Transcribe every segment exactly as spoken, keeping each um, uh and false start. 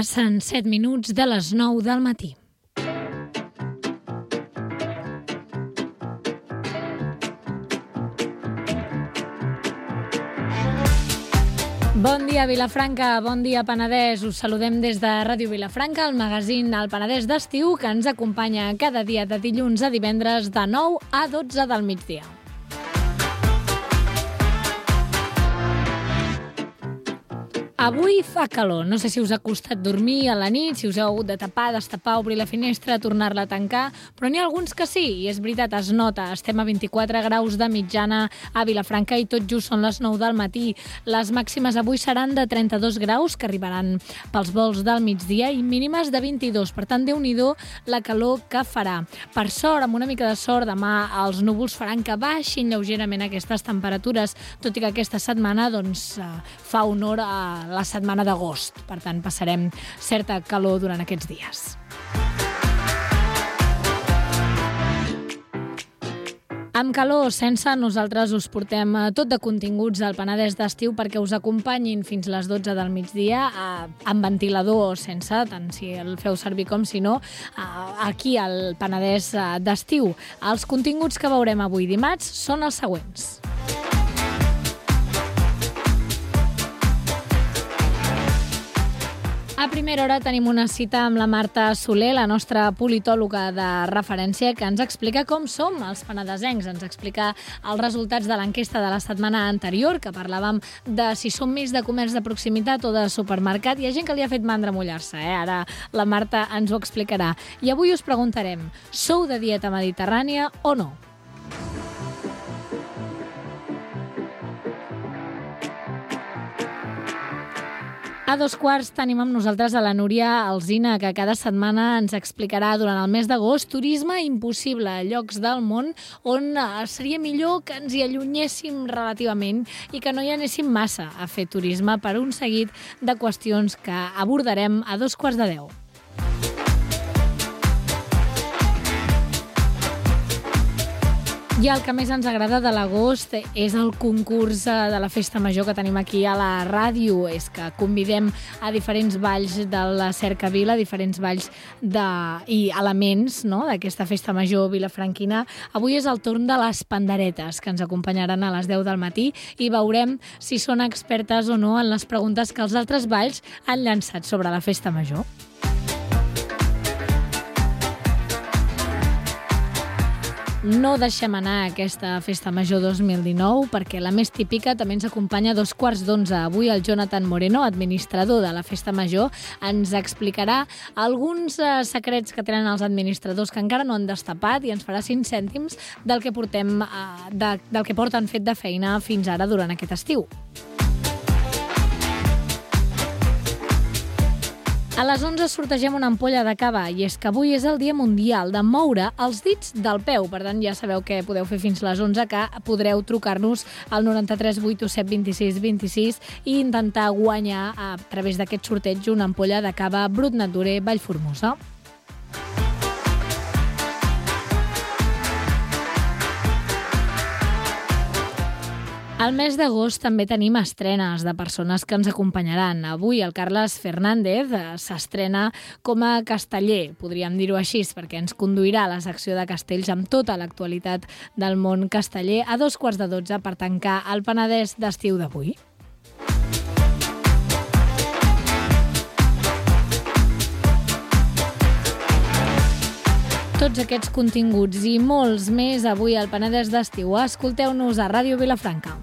Passen set minuts de les nou del matí. Bon dia, Vilafranca, bon dia, Penedès. Us saludem des de Ràdio Vilafranca, el magazín El Penedès d'Estiu, que ens acompanya cada dia de dilluns a divendres de nou a dotze del migdia. Avui fa calor. No sé si us ha costat dormir a la nit, si us heu hagut de tapar, destapar, obrir la finestra, tornar-la a tancar, però n'hi ha alguns que sí, i és veritat, es nota. Estem a vint-i-quatre graus de mitjana a Vilafranca i tot just són les nou del matí. Les màximes avui seran de trenta-dos graus, que arribaran pels vols del migdia, i mínimes de vint-i-dos. Per tant, Déu-n'hi-do la calor que farà. Per sort, amb una mica de sort, demà els núvols faran que baixin lleugerament aquestes temperatures, tot i que aquesta setmana doncs, fa honor a la setmana d'agost. Per tant, passarem certa calor durant aquests dies. Amb calor o sense, nosaltres us portem tot de continguts al Penedès d'Estiu perquè us acompanyin fins les dotze del migdia, amb ventilador o sense, tant si el feu servir com si no, aquí al Penedès d'Estiu. Els continguts que veurem avui dimarts són els següents. A primera hora tenim una cita amb la Marta Soler, la nostra politòloga de referència, que ens explica com som els penedesencs. Ens explica els resultats de l'enquesta de la setmana anterior, que parlàvem de si som més de comerç de proximitat o de supermercat. Hi ha gent que li ha fet mandra mullar-se, eh? Ara la Marta ens ho explicarà. I avui us preguntarem, sou de dieta mediterrània o no? A dos quarts tenim amb nosaltres a la Núria Alsina, que cada setmana ens explicarà durant el mes d'agost turisme impossible, llocs del món on seria millor que ens hi allunyéssim relativament i que no hi anéssim massa a fer turisme per un seguit de qüestions que abordarem a dos quarts de deu. I el que més ens agrada de l'agost és el concurs de la Festa Major que tenim aquí a la ràdio. És que convidem a diferents balls de la cercavila, diferents balls de, i elements, no?, d'aquesta Festa Major vilafranquina. Avui és el torn de les panderetes, que ens acompanyaran a les deu del matí i veurem si són expertes o no en les preguntes que els altres balls han llançat sobre la Festa Major. No deixem anar aquesta Festa Major dos mil dinou perquè la més típica també ens acompanya a dos quarts d'onze. Avui el Jonathan Moreno, administrador de la Festa Major, ens explicarà alguns eh, secrets que tenen els administradors que encara no han destapat i ens farà cinc cèntims del que, portem, eh, de, del que porten fet de feina fins ara durant aquest estiu. A les onze sortegem una ampolla de cava i és que avui és el Dia Mundial de moure els dits del peu. Per tant, ja sabeu què podeu fer fins les onze, que podreu trucar-nos al noranta-tres vuitanta set vint-i-sis vint-i-sis i intentar guanyar a través d'aquest sorteig una ampolla de cava Brut Nature Vallformosa. Al mes d'agost també tenim estrenes de persones que ens acompanyaran. Avui el Carles Fernández s'estrena com a casteller, podríem dir-ho així, perquè ens conduirà a la secció de castells amb tota l'actualitat del món casteller a dos quarts de dotze per tancar el Penedès d'Estiu d'avui. Tots aquests continguts i molts més avui al Penedès d'Estiu. Escolteu-nos a Ràdio Vilafranca.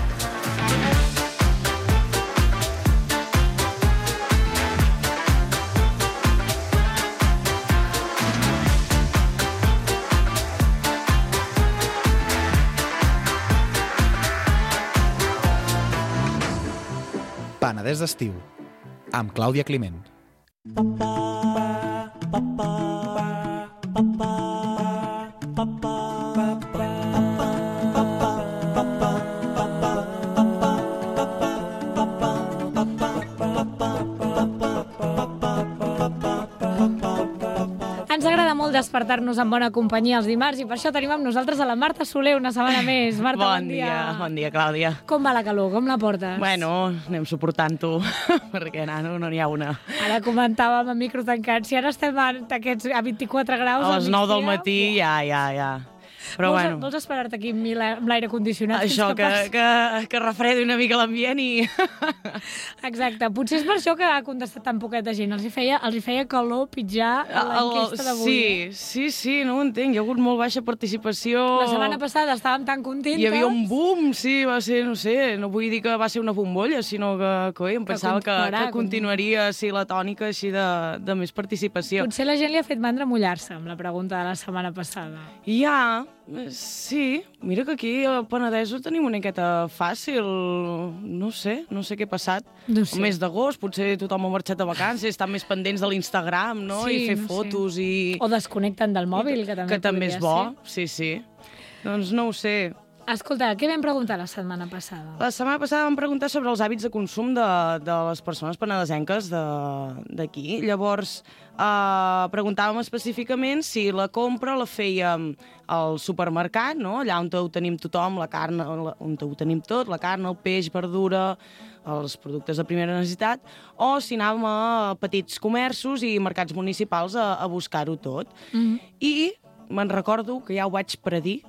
Penedès d'Estiu, amb Clàudia Climent. ens agrada molt despertar-nos en bona companyia els dimarts i per això tenim amb nosaltres a la Marta Soler una setmana més. Marta, bon, bon dia. dia. Bon dia, Clàudia. Com va la calor? Com la portes? Bueno, anem suportant-ho, perquè nano, no n'hi ha una. Ara comentàvem a micro tancat, si ara estem a, aquests, a vint-i-quatre graus a les nou del matí, ja, ja, ja. Però vols, bueno. Vols esperar-te aquí amb l'aire condicionat? Això, que, que, que, que refredi una mica l'ambient i... Exacte. Potser és per això que ha contestat tan poqueta gent. Els hi feia, els hi feia calor pitjar l'enquesta d'avui. Sí, sí, sí, no ho entenc. Hi ha hagut molt baixa participació. La setmana passada estàvem tan contentes. Hi havia un boom, sí, va ser, no sé, no vull dir que va ser una bombolla, sinó que, que oi, em que pensava que, que continuaria sí, la tònica així de, de més participació. Potser la gent li ha fet mandra mullar-se amb la pregunta de la setmana passada. Ja, sí, mira que aquí al Penedès ho tenim una miqueta fàcil, no sé, no sé què ha passat. No sé. El mes d'agost potser tothom ha marxat de vacances, estan més pendents de l'Instagram, no? Sí, I fer no fotos sé. i... O desconnecten del mòbil, que també que també és bo, ser. sí, sí. Doncs no ho sé. Escolta, què vam preguntar la setmana passada? La setmana passada vam preguntar sobre els hàbits de consum de, de les persones penedesenques d'aquí. Llavors, eh, preguntàvem específicament si la compra la fèiem al supermercat, no? Allà on ho tenim tothom, la carn, on ho tenim tot, la carn, el peix, verdura, els productes de primera necessitat, o si anàvem a petits comerços i mercats municipals a, a buscar-ho tot. Mm-hmm. I me'n recordo que ja ho vaig predir,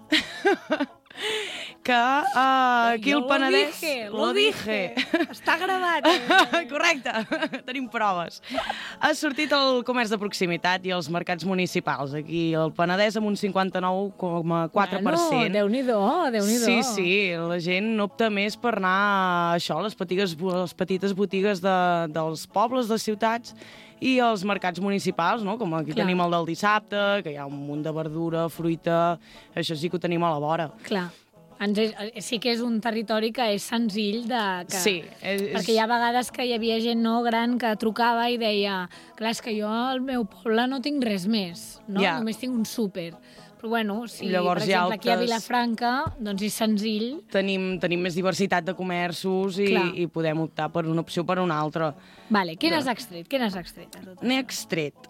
que uh, aquí al Penedès... Lo dije, lo dije. Està gravat. Eh? Correcte, tenim proves. Ha sortit el comerç de proximitat i els mercats municipals aquí al Penedès amb un cinquanta-nou coma quatre per cent. Bueno, Déu-n'hi-do, Déu-n'hi-do. Sí, sí, la gent opta més per anar a això, a les petites, les petites botigues de, dels pobles, de ciutats, i els mercats municipals, no? Com aquí Clar. Tenim el del dissabte, que hi ha un munt de verdura, fruita, això sí que ho tenim a la vora. Clar. Sí que és un territori que és senzill de... Que, sí. És... Perquè hi ha vegades que hi havia gent no gran que trucava i deia clar, és que jo al meu poble no tinc res més, no? Yeah. Només tinc un súper. Però bueno, si Llavors, per exemple altres... aquí a Vilafranca doncs és senzill. Tenim, tenim més diversitat de comerços i, i podem optar per una opció o per una altra. Vale, què n'has extret? Què n'has extret? N'he extret.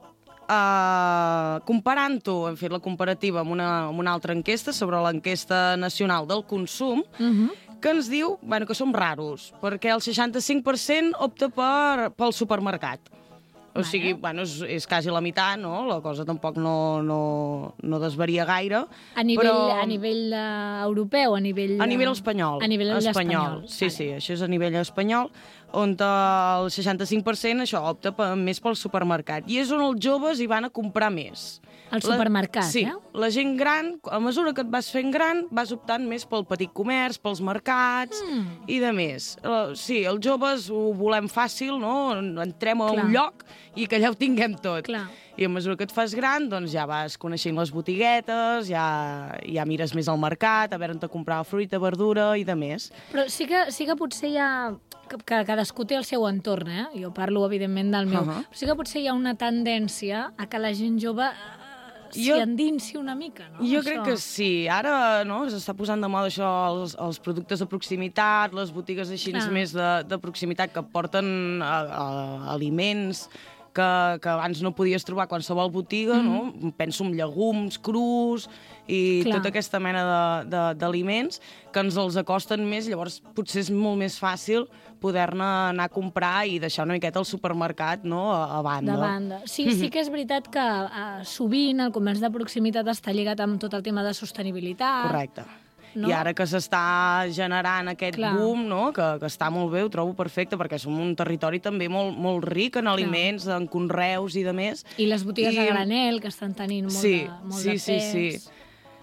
Uh, Comparant-ho, hem fet la comparativa amb una, amb una altra enquesta sobre l'enquesta nacional del consum, uh-huh. que ens diu bueno, que som raros, perquè el seixanta-cinc per cent opta per, pel supermercat. O vale. sigui, bueno, és, és quasi la meitat, no? La cosa tampoc no, no, no desvaria gaire. A nivell, però... a nivell uh, europeu, a nivell... A nivell espanyol. A nivell espanyol. espanyol. Sí, vale. sí, això és a nivell espanyol, on el seixanta-cinc per cent això opta per, més pel supermercat. I és on els joves hi van a comprar més. Al supermercat, la, sí, eh? Sí, la gent gran, a mesura que et vas fent gran, vas optant més pel petit comerç, pels mercats mm. i de més. Uh, sí, els joves ho volem fàcil, no? Entrem a Clar. un lloc i que allà ho tinguem tot. Clar. I a mesura que et fas gran, doncs ja vas coneixent les botiguetes, ja, ja mires més al mercat, a veure on te comprar fruita, verdura i de més. Però sí que, sí que potser hi ha... Que, que cadascú té el seu entorn, eh? Jo parlo, evidentment, del meu. Uh-huh. Però sí que potser hi ha una tendència a que la gent jove s'hi jo, endinsi una mica, no? Jo això. crec que sí. Ara no, s'està posant de moda això, els, els productes de proximitat, les botigues així ah. més de, de proximitat que porten a, a, aliments que, que abans no podies trobar a qualsevol botiga, mm. no? Penso en llegums crus i Clar. Tota aquesta mena d'aliments que ens els acosten més, llavors potser és molt més fàcil poder-ne anar a comprar i deixar una miqueta el supermercat, no?, a, a banda. De banda. Sí, sí que és veritat que uh, sovint el comerç de proximitat està lligat amb tot el tema de sostenibilitat. Correcte. No? I ara que s'està generant aquest Clar. boom, no? que, que està molt bé, ho trobo perfecte, perquè som un territori també molt, molt ric en aliments, Clar. En conreus i de més. I les botigues I... a granel, que estan tenint molt, sí, de, molt sí, de pes. Sí, sí,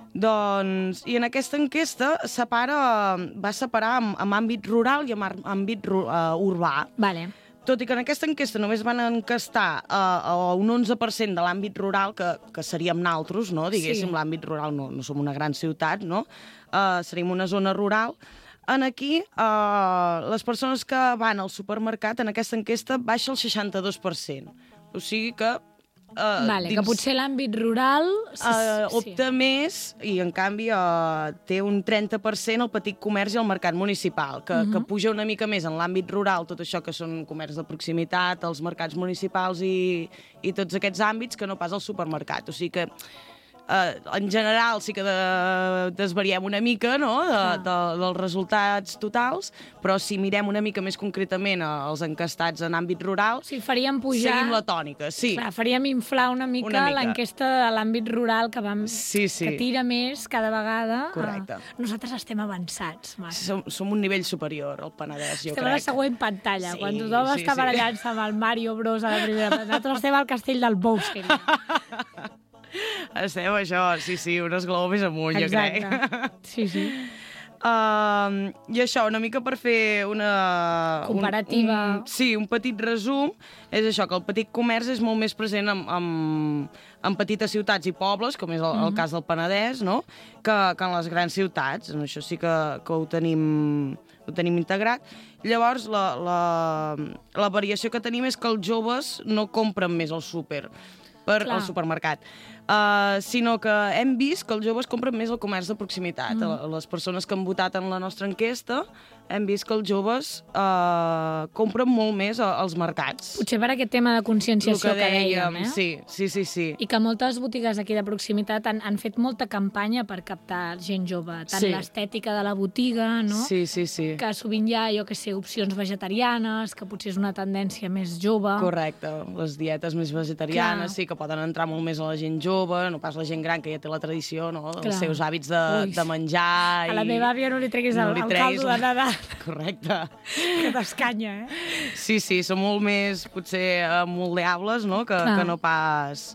Doncs, i en aquesta enquesta separa, va separar amb, amb àmbit rural i amb àmbit uh, urbà. Vale. Tot i que en aquesta enquesta només van encastar uh, a un onze per cent de l'àmbit rural, que, que seríem naltros, no? Diguéssim, sí. L'àmbit rural no, no som una gran ciutat, no? Uh, seríem una zona rural. En aquí, uh, les persones que van al supermercat, en aquesta enquesta, baixa el seixanta-dos per cent. O sigui que Uh, vale, dins, que potser l'àmbit rural... Uh, opta sí. més i, en canvi, uh, té un trenta per cent el petit comerç i el mercat municipal, que, uh -huh. que puja una mica més en l'àmbit rural, tot això que són comerç de proximitat, els mercats municipals i, i tots aquests àmbits, que no pas al supermercat. O sigui que Uh, en general sí que de, desvariem una mica, no?, de, ah. de, dels resultats totals, però si mirem una mica més concretament els encastats en àmbit rural, sí, faríem pujar... seguim la tònica, sí. Clar, faríem inflar una mica, mica. l'enquesta de l'àmbit rural que, vam, sí, sí. que tira més cada vegada. Correcte. Uh, nosaltres estem avançats, Marc. Som, som un nivell superior, al Penedès, jo estem crec. a la següent pantalla, sí, quan tothom sí, està sí. barallant-se amb el Mario Bros a la primera pantalla. Nosaltres estem al castell del Bowser. Estem això, sí, sí, un esglaó més amunt, exacte. jo crec. Sí, sí. Uh, I això, una mica per fer una... comparativa. Un, un, sí, un petit resum, és això, que el petit comerç és molt més present en, en, en petites ciutats i pobles, com és el, uh-huh. el cas del Penedès, no?, que, que en les grans ciutats. En això sí que, que ho tenim... ho tenim integrat. Llavors, la, la, la variació que tenim és que els joves no compren més al súper, per Clar. al supermercat, uh, sinó que hem vist que els joves compren més el comerç de proximitat. Mm. Les persones que han votat en la nostra enquesta hem vist que els joves uh, compren molt més als mercats. Potser per aquest tema de conscienciació que, que dèiem, eh? Sí, sí, sí, sí. I que moltes botigues aquí de proximitat han, han fet molta campanya per captar gent jove, tant sí. l'estètica de la botiga, no? Sí, sí, sí. Que sovint hi ha, jo que sé, opcions vegetarianes, que potser és una tendència més jove. Correcte, les dietes més vegetarianes, Clar. sí, que poden entrar molt més a la gent jove, no pas la gent gran, que ja té la tradició, no?, dels seus hàbits de, de menjar. I... A la meva àvia no li treguis no el, li treguis el caldo de Nadal. Correcte. Que t'escanya, eh? Sí, sí, són molt més, potser, moldeables, no?, que, que no pas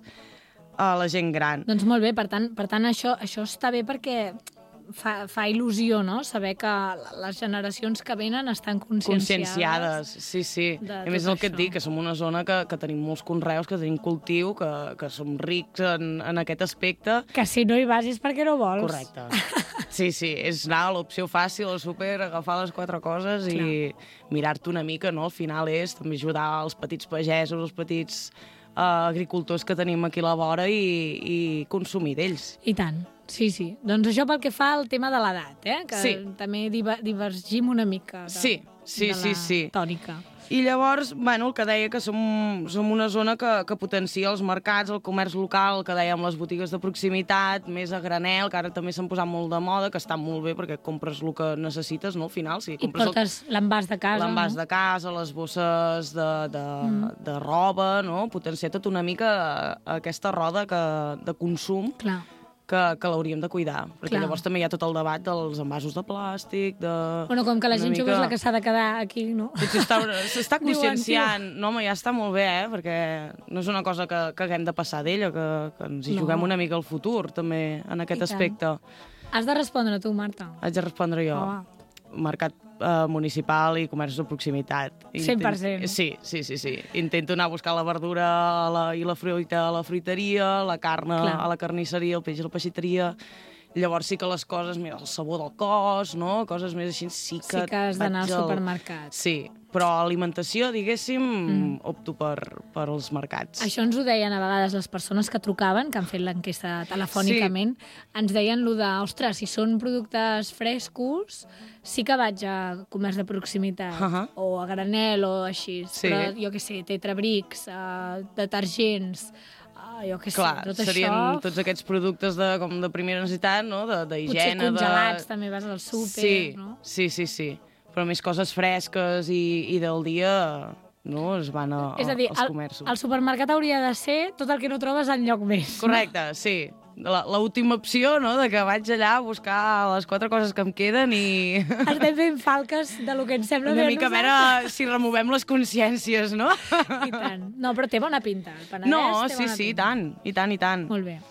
a la gent gran. Doncs molt bé, per tant, per tant això, això està bé perquè fa, fa il·lusió, no?, saber que les generacions que venen estan conscienciades. Conscienciades, sí, sí. A més, el que et dic, que som una zona que, que tenim molts conreus, que tenim cultiu, que, que som rics en, en aquest aspecte. Que si no hi vas és perquè no vols. Correcte. Sí, sí, és anar a l'opció fàcil al súper, agafar les quatre coses Clar. i mirar-te una mica, no? Al final és també ajudar els petits pagesos, els petits uh, agricultors que tenim aquí a la vora i, i consumir d'ells. I tant. Sí, sí. Doncs això pel que fa al tema de l'edat, eh? Que sí. també divergim una mica de, sí, sí, de la sí, sí. tònica. I llavors, bueno, el que deia que som, som una zona que, que potencia els mercats, el comerç local, el que dèiem, les botigues de proximitat, més a granel, que ara també s'han posat molt de moda, que està molt bé perquè compres el que necessites, no?, al final. Si I portes el... l'envàs de casa, L'envàs no? de casa, les bosses de, de, mm. de roba, no?, potenciar tot una mica aquesta roda que, de consum. Clar. que, que l'hauríem de cuidar, perquè Clar. llavors també hi ha tot el debat dels envasos de plàstic, de... Bueno, com que la gent mica... jove és la que s'ha de quedar aquí, no? S'està conscienciant. No, home, ja està molt bé, eh? Perquè no és una cosa que, que haguem de passar d'ella, que, que ens hi no. juguem una mica al futur, també, en aquest I aspecte. Tant. Has de respondre tu, Marta. Haig de respondre jo. Oh. Mercat uh, municipal i comerç de proximitat. Intent... cent per cent. Sí, sí, sí, sí. Intento anar a buscar la verdura a la, i la fruita a la fruiteria, la carn Clar. a la carnisseria, el peix a la peixateria. Llavors sí que les coses, mira, el sabó del cos, no? Coses més així, sí que... Sí que has d'anar al supermercat. Sí, però alimentació, diguéssim, mm. opto per, per als mercats. Això ens ho deien a vegades les persones que trucaven, que han fet l'enquesta telefònicament, sí. ens deien allò de, ostres, si són productes frescos, sí que vaig a comerç de proximitat, uh -huh. o a granel o així, sí. però jo què sé, tetrabrics, uh, detergents... jo què sé, Clar, tot serien això... tots aquests productes de, com de primera necessitat, no? d'higiene. Potser congelats, de... també vas al súper, sí, no? Sí, sí, sí. Però més coses fresques i, i del dia, no? Es van a, És a dir, als comerços. El, el supermercat hauria de ser tot el que no trobes enlloc més. Correcte, no? Sí. L'última opció, no?, de que vaig allà a buscar les quatre coses que em queden i... Estem fent falques de lo que ens sembla Una mica a veure si removem les consciències, no? I tant. No, però té bona pinta, el Penedès No, té sí, bona sí, pinta. i tant, i tant, i tant. Molt bé.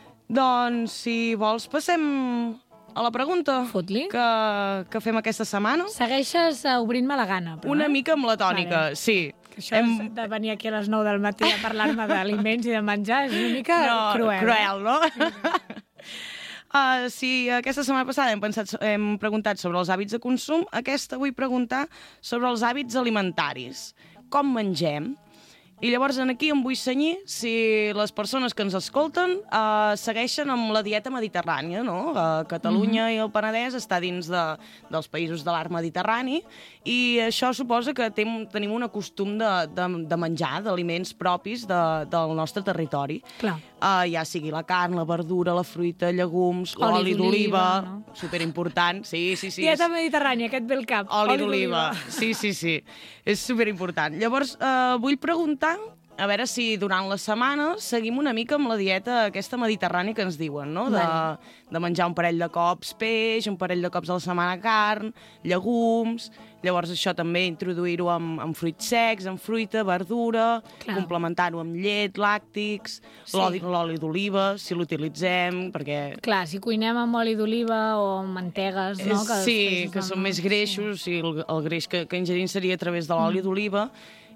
Doncs, si vols, passem a la pregunta Fot-li. que, que fem aquesta setmana. Segueixes uh, obrint-me la gana, però, Una eh? mica amb la tònica, vale. sí. Que això Hem... de venir aquí a les nou del matí a parlar-me d'aliments i de menjar és una mica no, cruel. Cruel, no? Uh, si aquesta setmana passada hem, pensat, hem preguntat sobre els hàbits de consum, aquesta vull preguntar sobre els hàbits alimentaris. Com mengem? I llavors aquí em vull cenyir si les persones que ens escolten uh, segueixen amb la dieta mediterrània, no? Uh, Catalunya mm-hmm. i el Penedès està dins de, dels països de l'art mediterrani i això suposa que tem, tenim un costum de, de, de menjar, d'aliments propis de, del nostre territori. Clar. Uh, ja sigui la carn, la verdura, la fruita, llegums, l'oli d'oliva, no? Superimportant. Sí, sí, sí. Dieta mediterrània, aquest ve el cap. Oli, oli d'oliva. Sí, sí, sí. És superimportant. Llavors, uh, vull preguntar a veure si durant la setmana seguim una mica amb la dieta aquesta mediterrània que ens diuen, no? De, de menjar un parell de cops peix, un parell de cops a la setmana carn, llegums, llavors això també introduir-ho amb, amb fruits secs, amb fruita, verdura, clar. Complementar-ho amb llet, làctics, sí. l'oli d'oliva, si l'utilitzem, perquè... Clar, si cuinem amb oli d'oliva o amb mantegues, no? Que sí, que són més greixos, sí. i el, el greix que, que ingerim seria a través de l'oli mm. d'oliva,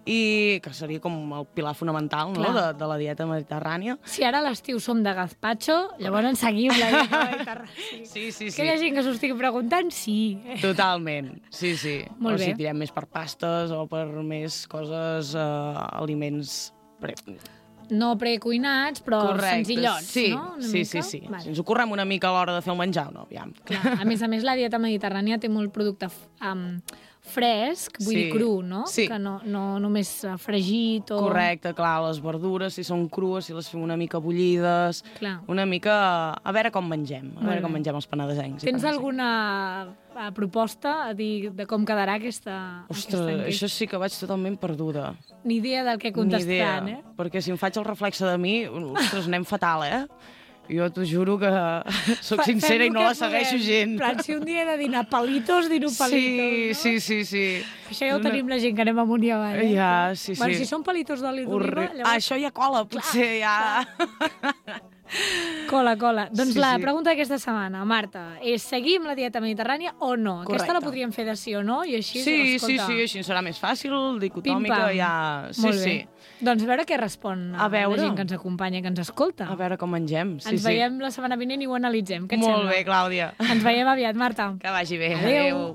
i que seria com el pilar fonamental, no? de, de la dieta mediterrània. Si ara a l'estiu som de gazpacho, llavors en seguim la dieta mediterrània. Sí, sí, sí. Que hi ha gent que s'ho estigui preguntant, sí. Totalment, sí, sí. Molt o bé. si tirem més per pastes o per més coses, eh, aliments... Pre... No precuinats, però correcte. Senzillots, sí, no? Una sí, mica? sí, sí. Vale. Si ens ho correm una mica a l'hora de fer el menjar, no? Aviam. Clar. A més a més, la dieta mediterrània té molt producte um, fresc, vull sí. dir cru, no? Sí. Que no, no només fregit o... Correcte, clar, les verdures, si són crues, si les fem una mica bullides, clar. Una mica... A veure com mengem, a Molt veure bé. com mengem els penedesencs. Tens alguna a proposta a dir de com quedarà aquesta... Ostres, aquesta això sí que vaig totalment perduda. Ni idea del que contestaran, eh? eh? Perquè si em faig el reflexe de mi, ostres, anem fatal, eh? Jo t'ho juro que sóc sincera i no la segueixo gent. En plan, si un dia he de dinar palitos, dino palitos, sí, no? Sí, sí, sí. Això ja ho tenim la gent que anem amunt i avall. Eh? Ja, sí, sí. Bueno, si són palitos d'oli d'oliva... Llavors... Ah, això ja cola, potser, clar, ja... Cola, cola. Doncs sí, la sí. pregunta d'aquesta setmana, Marta, és seguim la dieta mediterrània o no? Correcte. Aquesta la podríem fer de sí o no? I així, sí, escolta... sí, sí, així serà més fàcil, dicotòmica, ja... Sí, molt bé. Sí. Doncs a veure què respon a veure. la gent que ens acompanya, que ens escolta. A veure com mengem, sí, ens sí. veiem la setmana vinent i ho analitzem. Què et Molt sembla? bé, Clàudia. Ens veiem aviat, Marta. Que vagi bé. Adéu.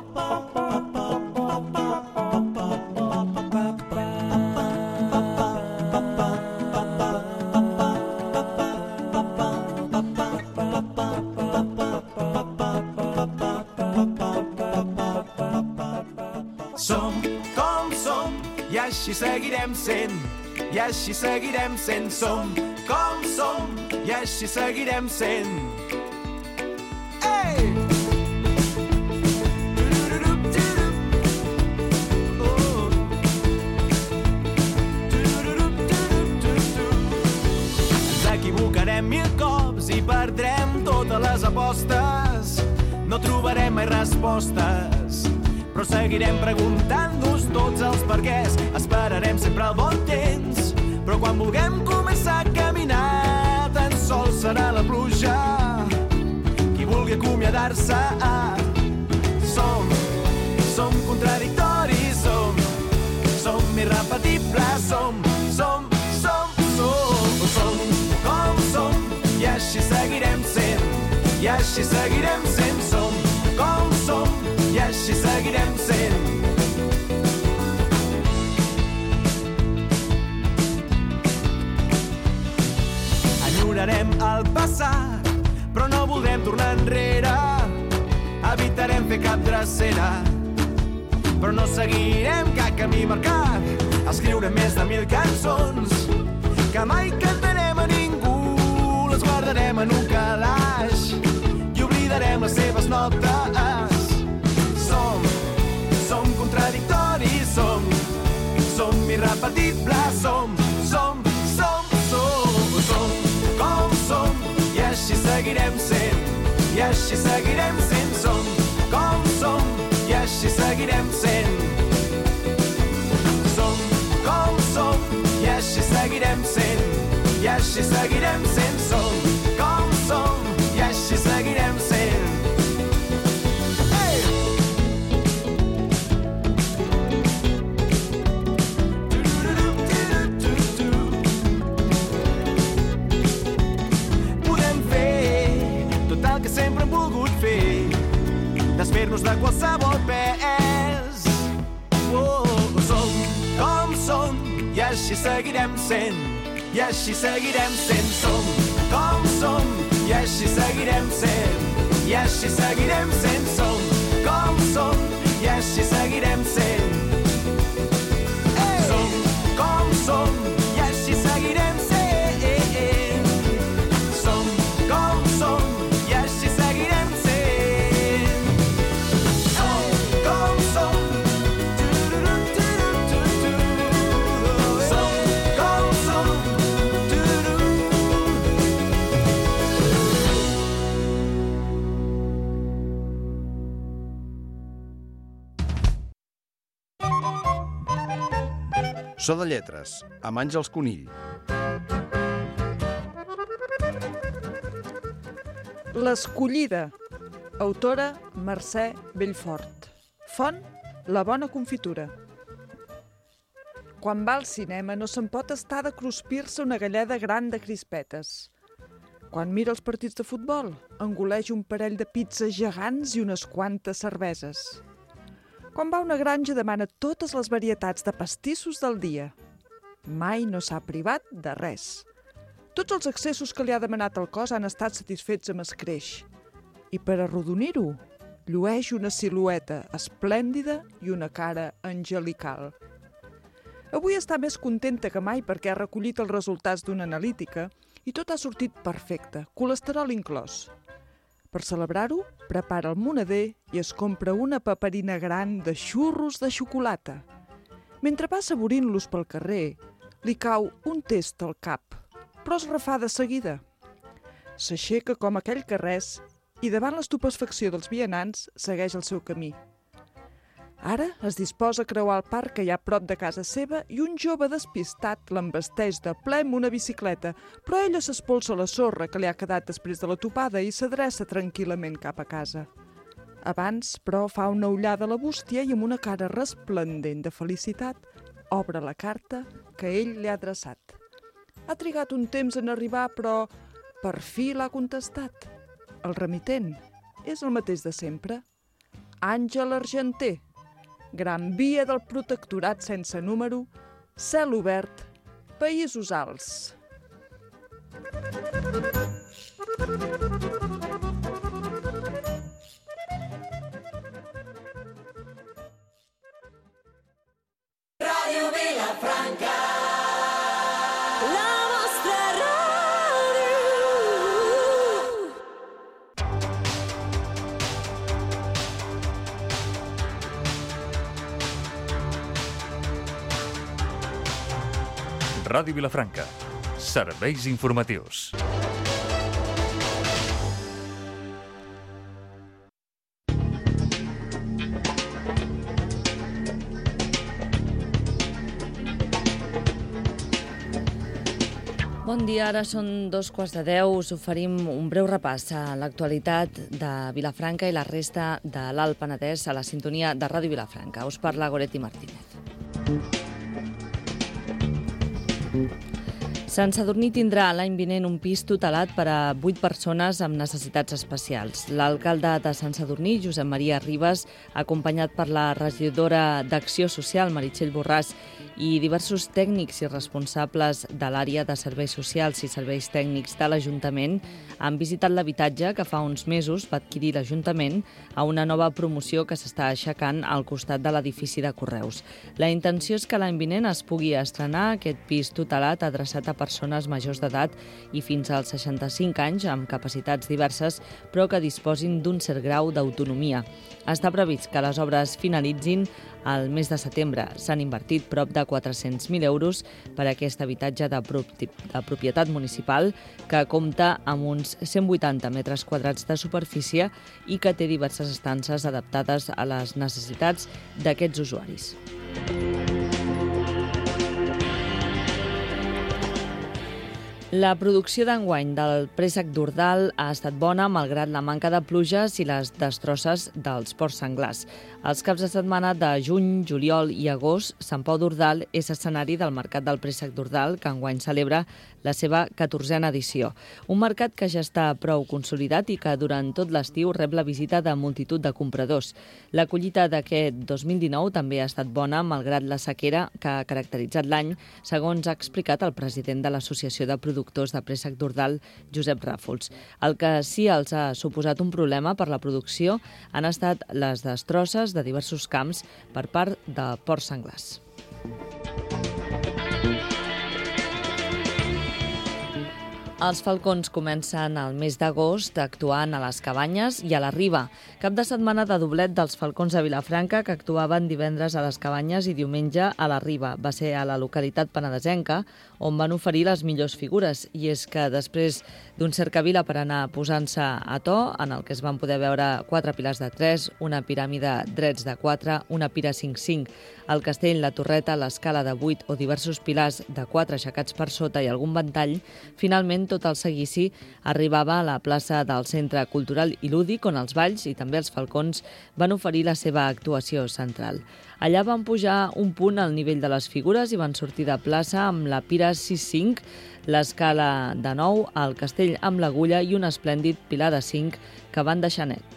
Som com som i així seguirem sent, i així seguirem sent. Som com som i així seguirem sent. Ei! Ens equivocarem mil cops i perdrem totes les apostes. No trobarem mai respostes, però seguirem preguntant-nos tots els perquès. Esperarem sempre el bon temps, però quan vulguem començar a caminar, tan sols serà la pluja qui vulgui acomiadar-se. Som, som contradictoris, som, som irrepetibles, som, som, som, som, som com som, i així seguirem sent, i així seguirem sent. Som com som, i així seguirem sent. Enyorarem el passat, però no voldrem tornar enrere. Evitarem fer cap drecera, però no seguirem cap camí marcat. Escriurem més de mil cançons que mai cantarem a ningú. Les guardarem en un calaix i oblidarem les seves notes. Som, som contradictoris, som, som irrepetibles, som, som, som, som, som com som, i així seguirem sent, i així seguirem sent. Som com som, i així seguirem sent. Som com som, i així seguirem sent, i així seguirem sent. Som com som, i així seguirem sent. Sempre hem volgut fer, desfer-nos de qualsevol pes. Oh, som com som, i així seguirem sent, i així seguirem sent. Som com som, i així seguirem sent, i així seguirem sent. Som com som, i així seguirem sent. Som com som, i així seguirem sent. Som com som, i així seguirem sent. Som com som. Som com som. So de lletres, amb Àngels Conill. L'escollida. Autora Mercè Bellfort. Font La Bona Confitura. Quan va al cinema no se'n pot estar de cruspir-se una galleda gran de crispetes. Quan mira els partits de futbol, engoleix un parell de pizzas gegants i unes quantes cerveses. Quan va a una granja demana totes les varietats de pastissos del dia. Mai no s'ha privat de res. Tots els excessos que li ha demanat el cos han estat satisfets amb escreix. I per arrodonir-ho, llueix una silueta esplèndida i una cara angelical. Avui està més contenta que mai perquè ha recollit els resultats d'una analítica i tot ha sortit perfecte, colesterol inclòs. Per celebrar-ho, prepara el moneder i es compra una paperina gran de xurros de xocolata. Mentre va saborint-los pel carrer, li cau un test al cap, però es refà de seguida. S'aixeca com aquell que res i davant l'estupefacció dels vianants segueix el seu camí. Ara es disposa a creuar el parc que hi ha a prop de casa seva i un jove despistat l'embesteix de ple amb una bicicleta, però ella s'espolsa la sorra que li ha quedat després de la topada i s'adreça tranquil·lament cap a casa. Abans, però, fa una ullada a la bústia i amb una cara resplendent de felicitat obre la carta que ell li ha adreçat. Ha trigat un temps en arribar, però per fi l'ha contestat. El remitent és el mateix de sempre. Àngel Argenter, Gran Via del Protectorat sense número, cel obert, Països Alts. Ràdio Vilafranca, la vostra ràdio. Ràdio Vilafranca. Serveis informatius. Bon dia, ara són dos quarts de deu. Us oferim un breu repàs a l'actualitat de Vilafranca i la resta de l'Alt Penedès a la sintonia de Ràdio Vilafranca. Us parla Goretti Martínez. Sant Sadurní tindrà l'any vinent un pis tutelat per a vuit persones amb necessitats especials. L'alcalde de Sant Sadurní, Josep Maria Ribas, acompanyat per la regidora d'Acció Social, Meritxell Borràs, i diversos tècnics i responsables de l'àrea de serveis socials i serveis tècnics de l'Ajuntament han visitat l'habitatge que fa uns mesos va adquirir l'Ajuntament a una nova promoció que s'està aixecant al costat de l'edifici de Correus. La intenció és que l'any vinent es pugui estrenar aquest pis tutelat adreçat a persones majors d'edat i fins als seixanta-cinc anys amb capacitats diverses, però que disposin d'un cert grau d'autonomia. Està previst que les obres finalitzin al mes de setembre. S'han invertit prop de quatre-cents mil euros per a aquest habitatge de, de propietat municipal que compta amb uns cent vuitanta metres quadrats de superfície i que té diverses estances adaptades a les necessitats d'aquests usuaris. La producció d'enguany del préssec d'Ordal ha estat bona malgrat la manca de pluges i les destrosses dels porcs senglars. Els caps de setmana de juny, juliol i agost, Sant Pau d'Ordal és escenari del Mercat del Préssec d'Ordal, que enguany celebra la seva catorzena edició. Un mercat que ja està prou consolidat i que durant tot l'estiu rep la visita de multitud de compradors. La collita d'aquest dos mil dinou també ha estat bona malgrat la sequera que ha caracteritzat l'any, segons ha explicat el president de l'Associació de Productors de préssec d'Ordal, Josep Ràfols. El que sí els ha suposat un problema per la producció han estat les destrosses de diversos camps per part de porcs senglars. Els falcons comencen el mes d'agost actuant a les Cabanyes i a la Riba. Cap de setmana de doblet dels falcons de Vilafranca que actuaven divendres a les Cabanyes i diumenge a la Riba. Va ser a la localitat penedesenca on van oferir les millors figures. I és que després d'un cercavila per anar posant-se a to, en el que es van poder veure quatre pilars de tres, una piràmide drets de quatre, una pira cinc cinc, el castell, la torreta, l'escala de vuit o diversos pilars de quatre aixecats per sota i algun ventall, finalment tot el seguici arribava a la plaça del Centre Cultural i Lúdic, on els balls i també els falcons van oferir la seva actuació central. Allà van pujar un punt al nivell de les figures i van sortir de plaça amb la pira sis cinc, l'escala de nou, el castell amb l'agulla i un esplèndid pilar de cinc que van deixar net.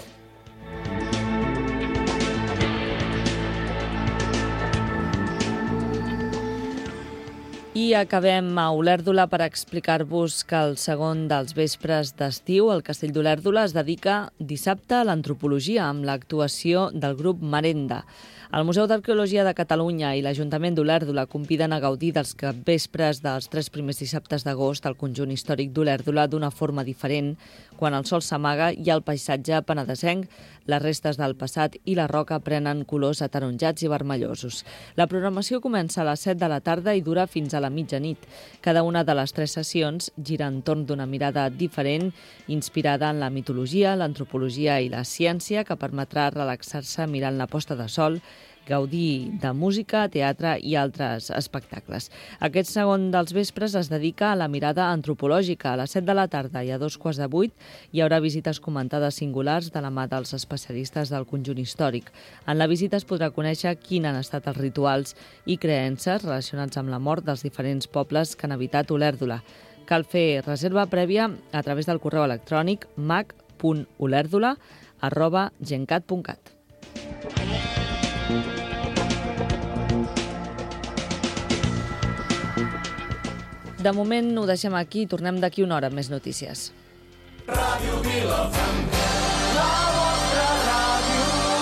I acabem a Olèrdola per explicar-vos que el segon dels vespres d'estiu, el Castell d'Olèrdola, es dedica dissabte a l'antropologia amb l'actuació del grup Marenda. El Museu d'Arqueologia de Catalunya i l'Ajuntament d'Olèrdola conviden a gaudir dels vespres dels tres primers dissabtes d'agost al conjunt històric d'Olèrdola d'una forma diferent, quan el sol s'amaga i el paisatge penedesenc, les restes del passat i la roca prenen colors ataronjats i vermellosos. La programació comença a les set de la tarda i dura fins a la mitjanit. Cada una de les tres sessions gira entorn d'una mirada diferent, inspirada en la mitologia, l'antropologia i la ciència, que permetrà relaxar-se mirant la posta de sol, gaudir de música, teatre i altres espectacles. Aquest segon dels vespres es dedica a la mirada antropològica. A les set de la tarda i a dos quarts de vuit hi haurà visites comentades singulars de la mà dels especialistes del conjunt històric. En la visita es podrà conèixer quins han estat els rituals i creences relacionats amb la mort dels diferents pobles que han habitat Olèrdola. Cal fer reserva prèvia a través del correu electrònic mag punt olèrdola arroba gencat punt cat. De moment ho deixem aquí i tornem d'aquí una hora amb més notícies. Ràdio Vilafranca, la vostra ràdio.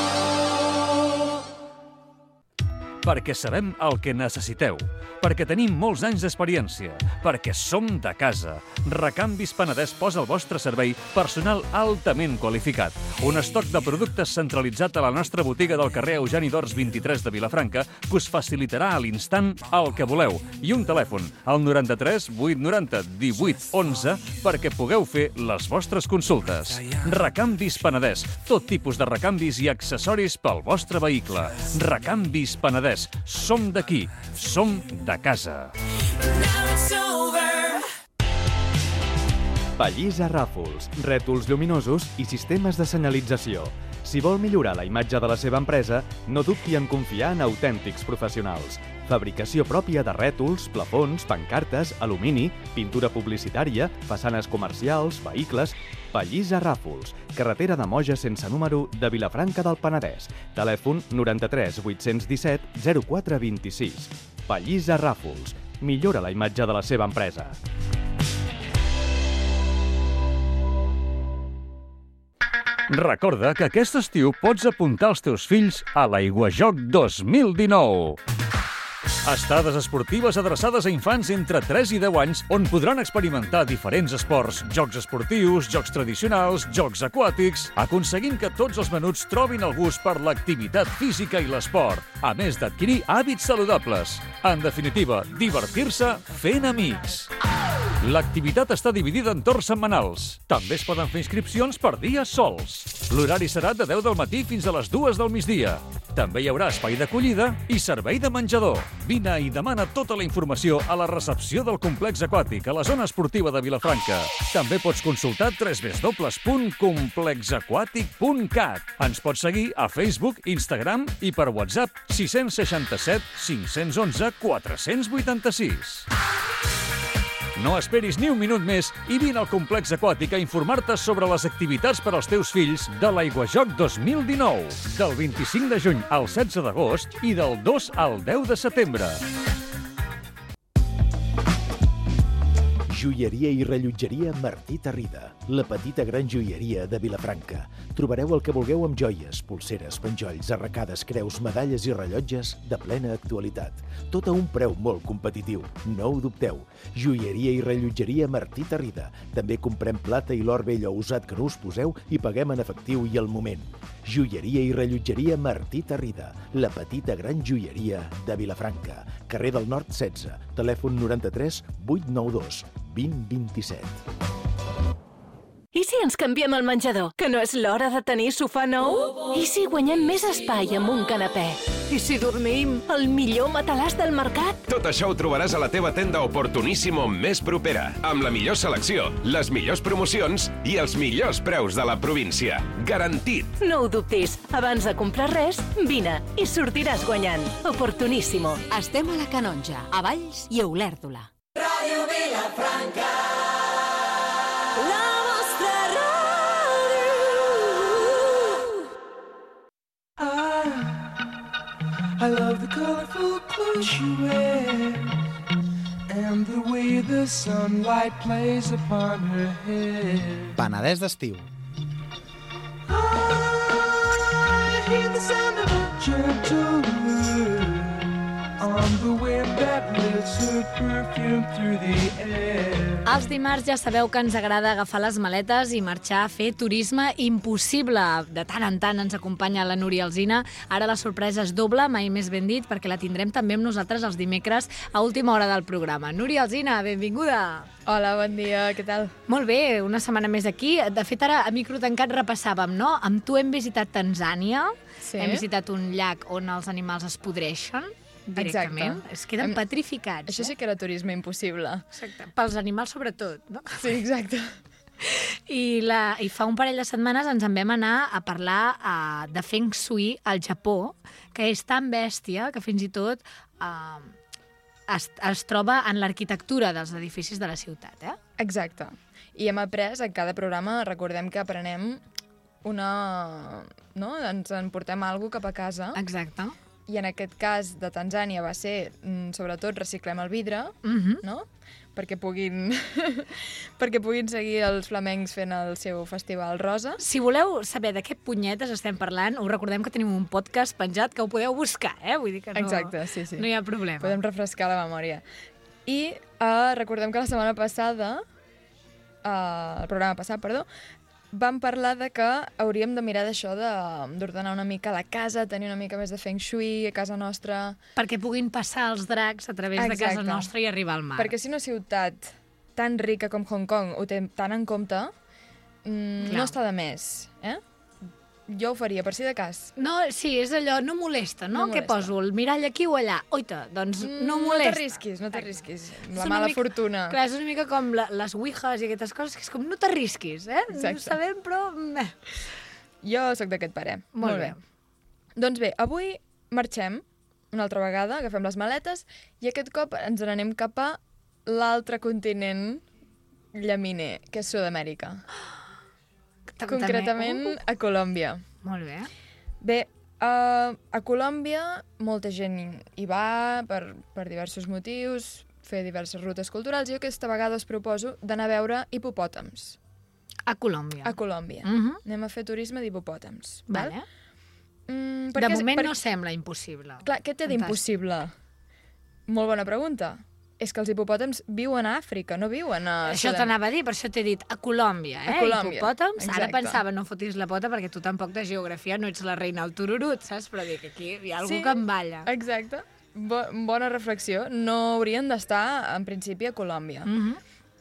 Perquè sabem el que necessiteu, perquè tenim molts anys d'experiència, perquè som de casa. Recanvis Penedès posa al vostre servei personal altament qualificat. Un estoc de productes centralitzat a la nostra botiga del carrer Eugeni d'Ors vint-i-tres de Vilafranca que us facilitarà a l'instant el que voleu. I un telèfon, al noranta-tres vuit noranta divuit onze, perquè pugueu fer les vostres consultes. Recanvis Penedès, tot tipus de recanvis i accessoris pel vostre vehicle. Recanvis Penedès. Som d'aquí, som de casa. Pallissa Ràfols, rètols lluminosos i sistemes de senyalització. Si vol millorar la imatge de la seva empresa, no dubti en confiar en autèntics professionals. Fabricació pròpia de rètols, plafons, pancartes, alumini, pintura publicitària, façanes comercials, vehicles... Pallissa Ràfols, carretera de Moja sense número de Vilafranca del Penedès. Telèfon noranta-tres vuit-cents disset zero quatre vint-i-sis. Pallissa Ràfols, millora la imatge de la seva empresa. Recorda que aquest estiu pots apuntar els teus fills a l'Aiguajoc dos mil dinou. Estades esportives adreçades a infants entre tres i deu anys on podran experimentar diferents esports, jocs esportius, jocs tradicionals, jocs aquàtics, aconseguint que tots els menuts trobin el gust per l'activitat física i l'esport, a més d'adquirir hàbits saludables. En definitiva, divertir-se fent amics. L'activitat està dividida en torns setmanals. També es poden fer inscripcions per dies sols. L'horari serà de deu del matí fins a les dues del migdia. També hi haurà espai d'acollida i servei de menjador. Vine i demana tota la informació a la recepció del complex aquàtic a la zona esportiva de Vilafranca. També pots consultar w w w punt complex aquàtic punt cat. Ens pots seguir a Facebook, Instagram i per WhatsApp sis sis set, cinc un u, quatre vuit sis. No esperis ni un minut més i vine al complex aquàtic a informar-te sobre les activitats per als teus fills de l'Aiguajoc dos mil dinou, del vint-i-cinc de juny al setze d'agost i del dos al deu de setembre. Joieria i rellotgeria Martí Tarrida, la petita gran joieria de Vilafranca. Trobareu el que vulgueu amb joies, pulseres, penjolls, arracades, creus, medalles i rellotges de plena actualitat. Tot a un preu molt competitiu, no ho dubteu. Joieria i rellotgeria Martí Tarrida. També comprem plata i l'or vell o usat que no us poseu i paguem en efectiu i al moment. Joieria i rellotgeria Martí Tarrida, la petita gran joieria de Vilafranca. Carrer del Nord setze, telèfon noranta-tres vuit nou dos vint vint-i-set. I si ens canviem el menjador? Que no és l'hora de tenir sofà nou? I si guanyem més espai amb un canapè? I si dormim al millor matalàs del mercat? Tot això ho trobaràs a la teva tenda Opportunissimo més propera, amb la millor selecció, les millors promocions i els millors preus de la província. Garantit! No ho dubtis. Abans de comprar res, vine i sortiràs guanyant. Opportunissimo. Estem a la Canonja, a Valls i a Olèrdola. Ràdio Vilafranca. I love the colorful clothes she wears and the way the sunlight plays upon her hair. Penedès d'estiu. I hear the sound of a gentle word on the wind that lifts her perfume through the air. Els dimarts ja sabeu que ens agrada agafar les maletes i marxar a fer turisme impossible. De tant en tant ens acompanya la Núria Alsina. Ara la sorpresa és doble, mai més ben dit, perquè la tindrem també amb nosaltres els dimecres a última hora del programa. Núria Alsina, benvinguda. Hola, bon dia, què tal? Molt bé, una setmana més aquí. De fet, ara a micro tancat repassàvem, no? Amb tu hem visitat Tanzània, sí. Hem visitat un llac on els animals es podreixen, directament. Exacte. Es queden Hem... petrificats. Això sí que era turisme impossible. Exacte. Pels animals sobretot, no? Sí, exacte. I, la, I fa un parell de setmanes ens en vam anar a parlar uh, de Feng Shui al Japó, que és tan bèstia que fins i tot uh, es, es troba en l'arquitectura dels edificis de la ciutat, eh? Exacte. I hem après, en cada programa, recordem que aprenem una... no? Ens en portem alguna cosa cap a casa. Exacte. I en aquest cas de Tanzània va ser, sobretot, reciclem el vidre, mm-hmm. no? perquè puguin perquè puguin seguir els flamencs fent el seu festival rosa. Si voleu saber de què punyetes estem parlant, us recordem que tenim un podcast penjat que ho podeu buscar, eh? Vull dir que no, Exacte, sí, sí. no hi ha problema. Podem refrescar la memòria. I uh, recordem que la setmana passada, uh, el programa passat, perdó, vam parlar de que hauríem de mirar d'això, d'ordenar una mica la casa, tenir una mica més de feng shui a casa nostra. Perquè puguin passar els dracs a través Exacte. de casa nostra i arribar al mar. Perquè si una ciutat tan rica com Hong Kong ho té tan en compte, mmm, no està de més, eh? Jo ho faria, per si de cas. No, sí, és allò, no molesta, no? no molesta. Què poso, el mirall aquí o allà? Oita, doncs no molesta. No t'arrisquis, no t'arrisquis. La mala mica, fortuna. Clar, és una mica com la, les ouijas i aquestes coses, que és com no t'arrisquis, eh? Exacte. No sabem, però... Jo sóc d'aquest pare. Molt, Molt bé. bé. Doncs bé, avui marxem una altra vegada, agafem les maletes i aquest cop ens n'anem cap a l'altre continent llaminer, que és Sud-amèrica. Concretament a Colòmbia. Molt bé. Bé, uh, a Colòmbia molta gent hi va per, per diversos motius, fer diverses rutes culturals. Jo aquesta vegada us proposo d'anar a veure hipopòtams. A Colòmbia. A Colòmbia. Uh -huh. Anem a fer turisme d'hipopòtams. Vale. Mm, de moment per... no sembla impossible. Clar, què té d'impossible? Molt bona pregunta. És que els hipopòtams viuen a Àfrica, no viuen a... Això t'anava a dir, per això t'he dit a Colòmbia, eh? A Colòmbia. Hipopòtams. Exacte. Ara pensava, no fotis la pota, perquè tu tampoc de geografia no ets la reina del tururut, saps? Però dic, aquí hi ha algú sí, que em balla. Exacte. Bo bona reflexió. No haurien d'estar, en principi, a Colòmbia. Mm -hmm.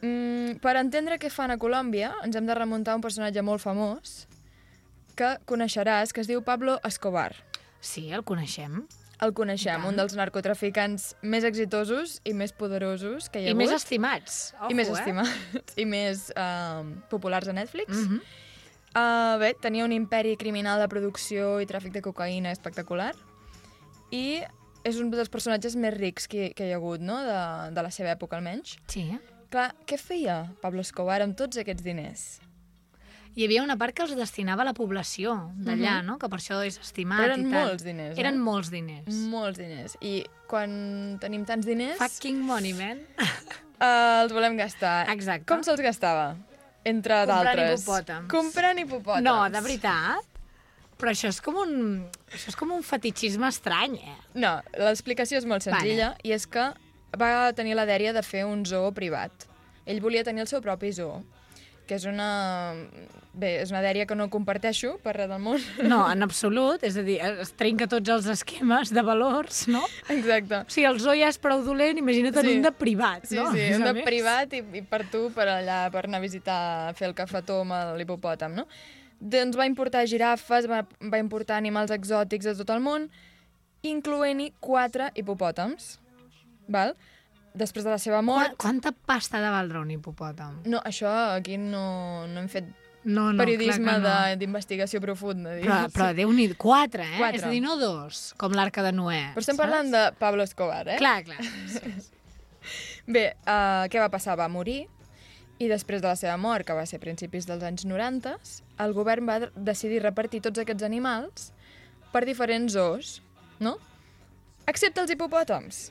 Mm, per entendre què fan a Colòmbia, ens hem de remuntar a un personatge molt famós que coneixeràs, que es diu Pablo Escobar. Sí, el coneixem. El coneixem, un dels narcotraficants més exitosos i més poderosos que hi ha I hagut. més estimats. Ojo, I més eh? estimats. I més uh, populars a Netflix. Mhm. uh, bé, tenia un imperi criminal de producció i tràfic de cocaïna espectacular. I és un dels personatges més rics que, que hi ha hagut, no?, de, de la seva època, almenys. Sí. Clar, què feia Pablo Escobar amb tots aquests diners? Hi havia una part que els destinava a la població d'allà, Mhm. no?, que per això és estimat Però eren i tal. molts diners, eh? Eren molts diners. Molts diners. I quan tenim tants diners... Fucking money, man. Uh, els volem gastar. Exacte. Com se'ls gastava? Entre Comprant d'altres. hipopòtams. Comprant hipopòtams. No, de veritat. Però això és com un, això és com un fetichisme estrany, eh? No, l'explicació és molt senzilla, vale. I és que va tenir la dèria de fer un zoo privat. Ell volia tenir el seu propi zoo, que és una... Bé, és una dèria que no comparteixo per res del món. No, en absolut. És a dir, es trenca tots els esquemes de valors, no? Exacte. O sigui, el zoo ja és prou dolent, imagina't Sí. un de privat, Sí, no? sí, A un de més. privat i, i per tu, per allà, per anar a visitar, fer el cafetó amb l'hipopòtam, no? Doncs va importar girafes, va, va importar animals exòtics de tot el món, incloent-hi quatre hipopòtams, val? Després de la seva mort... Qua, quanta pasta ha de valdre un hipopòtam? No, això aquí no, no hem fet no, no, periodisme clar que no. d'investigació profunda. Però, però Déu-n'hi-do, quatre, eh? Quatre. És a dir, no dos, com l'Arca de Noé. Però estem saps? parlant de Pablo Escobar, eh? Clar, clar. Sí. Bé, uh, què va passar? Va morir, i després de la seva mort, que va ser a principis dels anys noranta, el govern va decidir repartir tots aquests animals per diferents zoos, no? Excepte els hipopòtams.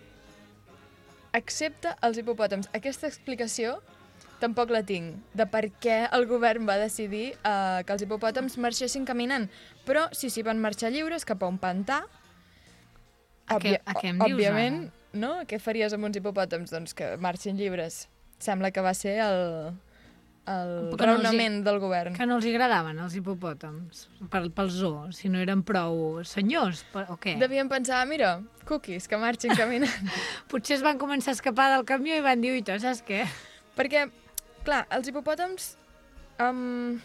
Excepte els hipopòtams. Aquesta explicació tampoc la tinc, de per què el govern va decidir uh, que els hipopòtams marxessin caminant. Però sí, sí, van marxar lliures cap a un pantà. A què, a què em dius, Òbviament, ara? no? Què faries amb uns hipopòtams? Doncs que marxin lliures. Sembla que va ser el, el Que no els hi- raonament del govern. Que no els agradaven, els hipopòtams, pel, pel zoo, si no eren prou senyors, per- o què? Devien pensar, mira, cookies, que marxin caminant. Potser es van començar a escapar del camió i van dir, ui, tu saps què? Perquè, clar, els hipopòtams um,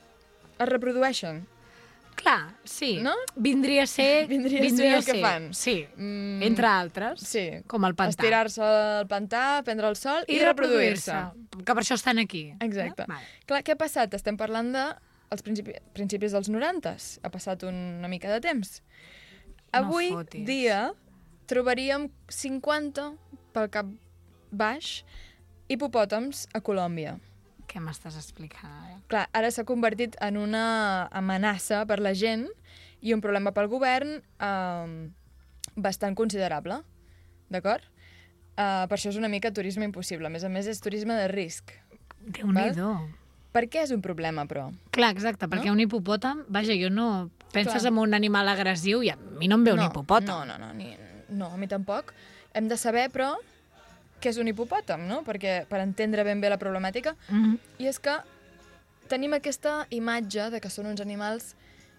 es reprodueixen. Clar, sí. No? Vindria a ser... Vindria, vindria a ser el que fan. Sí, Mm, entre altres, sí. com el pantà. Estirar-se al pantà, prendre el sol i, I reproduir-se. reproduir-se. Que per això estan aquí. Exacte. Eh? Vale. Clar, què ha passat? Estem parlant de els principi, principis dels norantes. Ha passat una mica de temps. Avui No fotis. dia trobaríem cinquanta, pel cap baix, hipopòtams a Colòmbia. Què m'estàs explicant ara? Clar, ara s'ha convertit en una amenaça per la gent i un problema pel govern eh, bastant considerable, d'acord? Eh, per això és una mica turisme impossible. A més a més, és turisme de risc. Déu-n'hi-do. Per què és un problema, però? Clar, exacte, perquè No? un hipopòtam, vaja, jo no... Penses Clar. en un animal agressiu i a mi no em ve un no, hipopòtam. No, no, no, ni, no, a mi tampoc. Hem de saber, però, què és un hipopòtam, no? Perquè, per entendre ben bé la problemàtica. Mhm. I és que tenim aquesta imatge de que són uns animals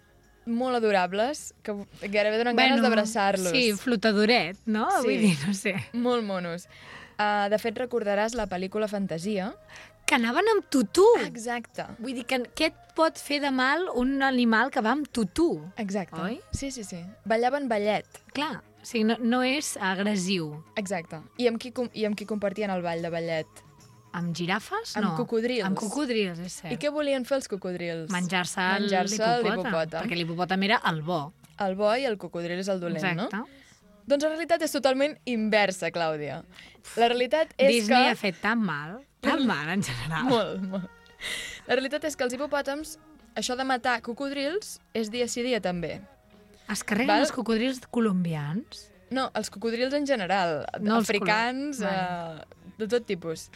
molt adorables, que gairebé donen ganes d'abraçar-los. Sí, flotadoret, no? Sí. Vull dir, no sé. Molt monos. Uh, de fet, recordaràs la pel·lícula Fantasia. Que anaven amb tutú. Exacte. Vull dir, que què et pot fer de mal un animal que va amb tutú? Exacte. Oi? Sí, sí, sí. Ballaven ballet. Clar, o sigui, no, no és agressiu. Exacte. I amb qui, com- i amb qui compartien el ball de ballet? Amb girafes? Amb no. cocodrils. Amb cocodrils, és cert. I què volien fer els cocodrils? Menjar-se Menjar-se l'hipopòtam. l'hipopòtam. Perquè l'hipopòtam era el bo. El bo i el cocodril és el dolent, Exacte. no? Doncs la realitat és totalment inversa, Clàudia. La realitat és Disney que... ha fet tan mal, tan mal en general. Molt, molt. La realitat és que els hipopòtams, això de matar cocodrils, és dia sí dia també. Es carreguen Val? els cocodrils colombians? No, els cocodrils en general, No els africans, colo- eh, de tot tipus.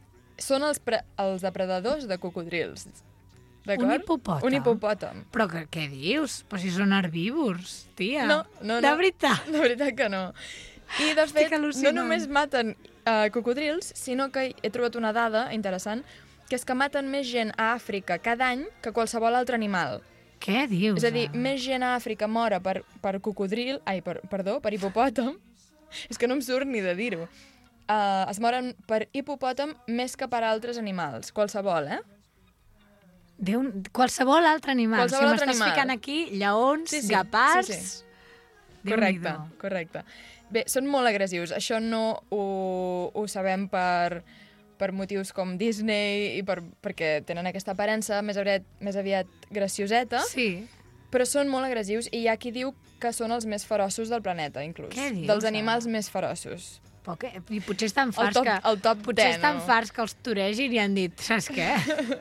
Són els, pre els depredadors de cocodrils. D'acord? Un hipopòtam? Un hipopòtam. Però que, què dius? Però si són herbívors, tia. No, no, no. De veritat? De veritat que no. I, de Estic fet, no al·lucinant. només maten uh, cocodrils, sinó que he trobat una dada interessant, que és que maten més gent a Àfrica cada any que qualsevol altre animal. Què dius? És a dir, ara? més gent a Àfrica mora per, per cocodril... Ai, per, perdó, per hipopòtam. És que no em surt ni de dir-ho. uh, es moren per hipopòtam més que per altres animals, qualsevol, eh? Déu, qualsevol altre animal. Qualsevol si altre m'estàs animal. ficant aquí lleons, Sí, sí, guepards... sí, sí. Déu-n'hi-do. Correcte, correcte. Bé, són molt agressius. Això no ho, ho sabem per, per motius com Disney i per, perquè tenen aquesta aparença més aviat, més aviat gracioseta. Sí. Però són molt agressius i hi ha qui diu que són els més feroços del planeta, inclús. Què dius, Dels animals més feroços. Però què? I potser estan El farts top- que... el top potser ten, estan no? farts que els toregin i han dit, saps què?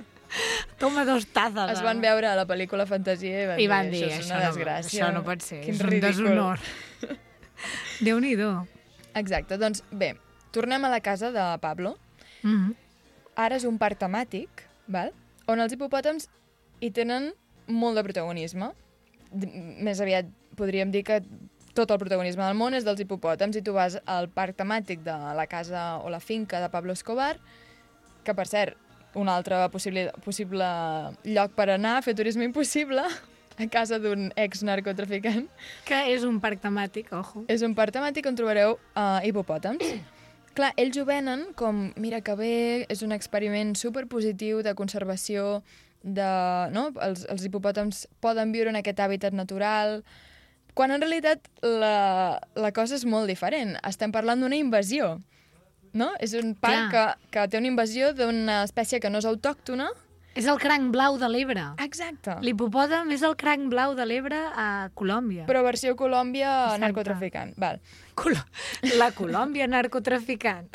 Toma dos tazes. Es van veure a la pel·lícula Fantasia i van, I van dir, això és això una no, desgràcia. això no pot ser, Quin és un ridícul. deshonor. Déu-n'hi-do. Exacte, doncs bé, tornem a la casa de Pablo. Mm -hmm. Ara és un parc temàtic, val? On els hipopòtams hi tenen molt de protagonisme. D- Més aviat podríem dir que tot el protagonisme del món és dels hipopòtams i tu vas al parc temàtic de la casa o la finca de Pablo Escobar, que per cert, un altre possible, possible lloc per anar a fer turisme impossible, a casa d'un ex-narcotraficant. Que és un parc temàtic, ojo. És un parc temàtic on trobareu uh, hipopòtams. Clar, ells ho venen com, mira que bé, és un experiment superpositiu de conservació, de, no? els, els hipopòtams poden viure en aquest hàbitat natural, quan en realitat la, la cosa és molt diferent. Estem parlant d'una invasió, no? És un parc que, que té una invasió d'una espècie que no és autòctona. És el cranc blau de l'Ebre. Exacte. L'hipopòtam és el cranc blau de l'Ebre a Colòmbia. Però versió Colòmbia Exacte. narcotraficant. Val. Col la Colòmbia narcotraficant.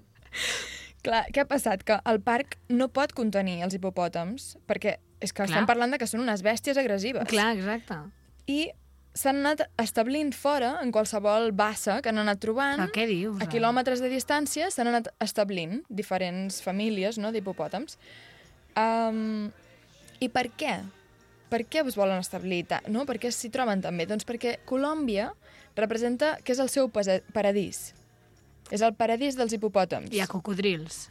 Clar, què ha passat? Que el parc no pot contenir els hipopòtams, perquè és que Clar. estem parlant de que són unes bèsties agressives. Clar, exacte. I s'han anat establint fora, en qualsevol bassa que han anat trobant. Però què dius? A quilòmetres de distància s'han anat establint diferents famílies, no?, d'hipopòtams. Um, I per què? Per què es volen establir? No? Per què s'hi troben també? Doncs perquè Colòmbia representa que és el seu paradís. És el paradís dels hipopòtams. Hi ha cocodrils.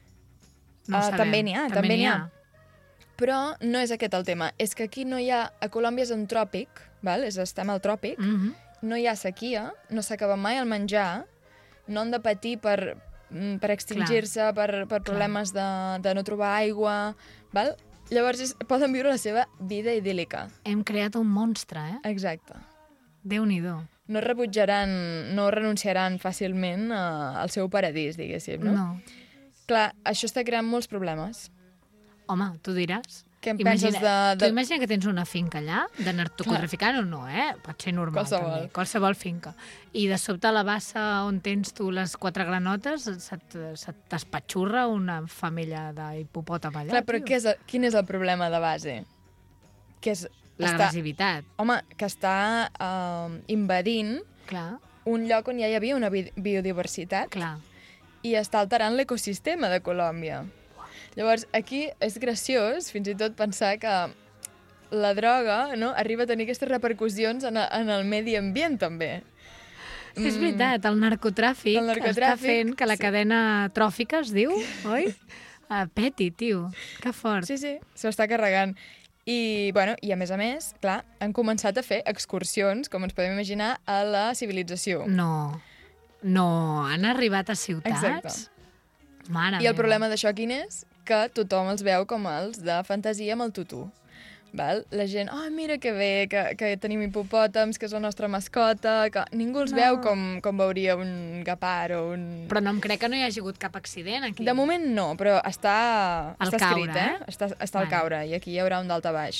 No uh, sabem. també n'hi ha, també n'hi ha. Però no és aquest el tema. És que aquí no hi ha... A Colòmbia és un tròpic, val? És, estem al tròpic, Mm -hmm. no hi ha sequia, no s'acaba mai el menjar, no han de patir per, per extingir-se, per, per problemes de, de no trobar aigua, val? Llavors és, poden viure la seva vida idíl·lica. Hem creat un monstre, eh? Exacte. Déu-n'hi-do. No rebutjaran, no renunciaran fàcilment a, al seu paradís, diguéssim, no? No. Clar, això està creant molts problemes. Home, tu diràs. Què em Imagina, penses de... de... Tu imagina que tens una finca allà, de narcotraficant o no, eh? Pot ser normal, Qualsevol. també. Qualsevol finca. I de sobte a la bassa on tens tu les quatre granotes se't, se't t'espatxurra una família d'hipopòtam allà, Clar, però tio. què és el, quin és el problema de base? Que és... L'agressivitat. Home, que està uh, invadint Clar. un lloc on ja hi havia una bi biodiversitat. Clar. I està alterant l'ecosistema de Colòmbia. Llavors, aquí és graciós, fins i tot, pensar que la droga, no?, arriba a tenir aquestes repercussions en, a, en el medi ambient, també. Sí, és veritat, el narcotràfic, El narcotràfic, està fent que la sí. cadena tròfica, es diu, oi? Uh, peti, tio. Que fort. Sí, sí, s'ho està carregant. I, bueno, I, a més a més, clar, han començat a fer excursions, com ens podem imaginar, a la civilització. No, no, han arribat a ciutats? Exacte. Mare I el meva. problema d'això quin és? Que tothom els veu com els de fantasia amb el tutú. Val? La gent, oh, mira que bé, que, que tenim hipopòtams, que és la nostra mascota, que ningú els No. veu com, com veuria un gepard o un... Però no em crec que no hi hagi hagut cap accident aquí. De moment no, però està, Al està caure, escrit, eh? eh? Està, està al Vale. caure, i aquí hi haurà un dalt a baix.